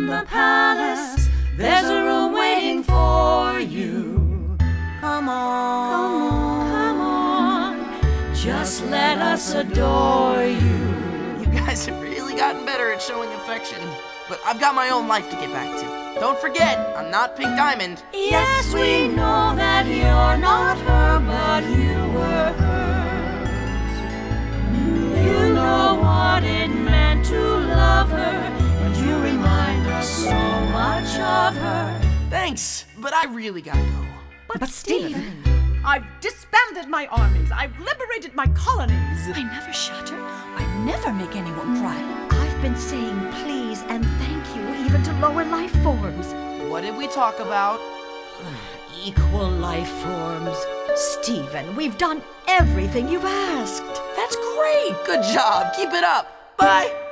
in the palace, there's a room waiting for you. Come on, come on, come on, just let us adore you. You guys have really gotten better at showing affection, but I've got my own life to get back to. Don't forget, I'm not Pink Diamond. Yes, we know that you're not her, but you were hers. You know what it meant to love her, and you remind us so much of her. Thanks, but I really gotta go. But Stephen, I've disbanded my armies. I've liberated my colonies. I never shatter. I never make anyone cry. I've been saying please and thank you even to lower life forms. What did we talk about? Equal life forms. Stephen, we've done everything you've asked. That's great! Good job! Keep it up! Bye!